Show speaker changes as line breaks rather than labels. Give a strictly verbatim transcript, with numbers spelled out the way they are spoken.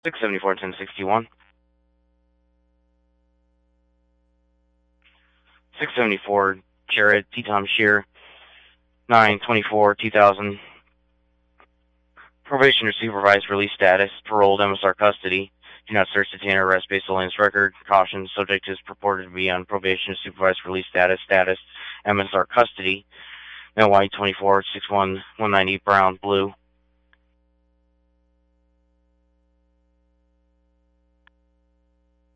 six seventy-four, ten sixty-one. six seventy-four, Jared T. Tom Shear, nine twenty-four, two thousand. Probation or supervised release status, paroled, M S R custody. Do not search, detain, or arrest based on his record. Caution, subject is purported to be on probation or supervised release status, status, M S R custody. Male white, twenty-four, six one, one ninety, brown, blue.